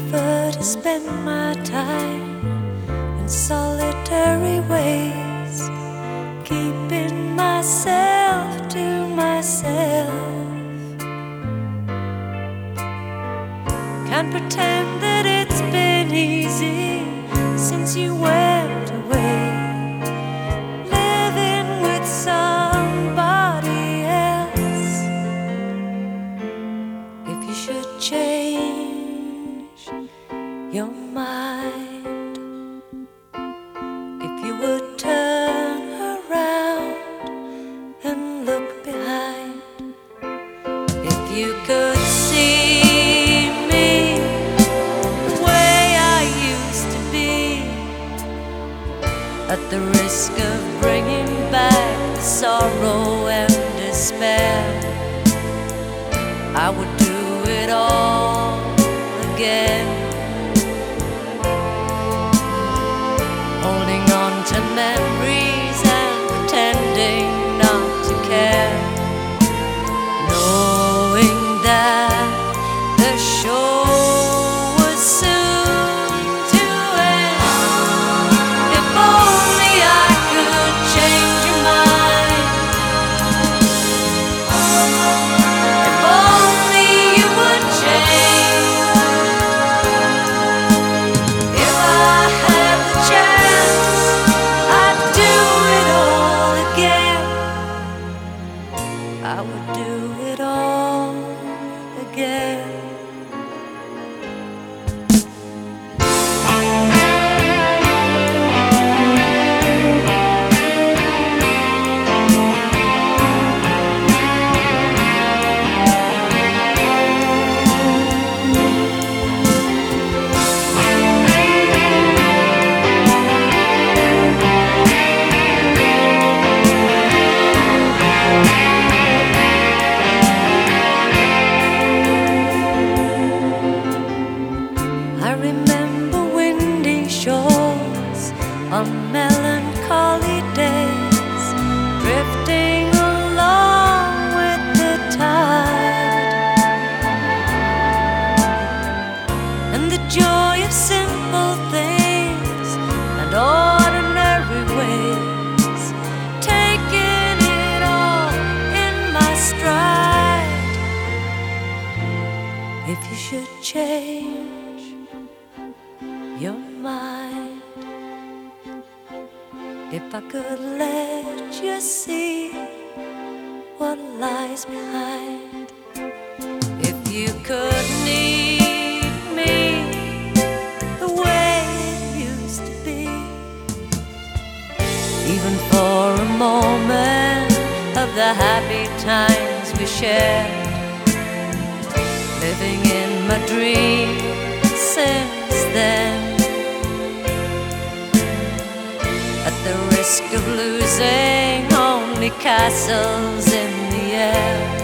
prefer to spend my time in solitary ways, keeping myself to myself. Can't pretend that it's been easy since you went away, living with somebody else. If you should change your mind, if you would turn around and look behind, if you could see me the way I used to be, at the risk of bringing back the sorrow and despair, I would do it all again. Holding on to memories and pretending not to care, knowing that the show was soon to end. If only I could change your mind, if only you would change. If I had the chance, I'd do it all again. I would do it all again. I remember windy shores on melancholy days, drifting along with the tide, and the joy of simple things and ordinary ways, taking it all in my stride. If you should change your mind, if I could let you see what lies behind, if you could need me the way it used to be, even for a moment of the happy times we shared, living in my dream since then, at the risk of losing only castles in the air.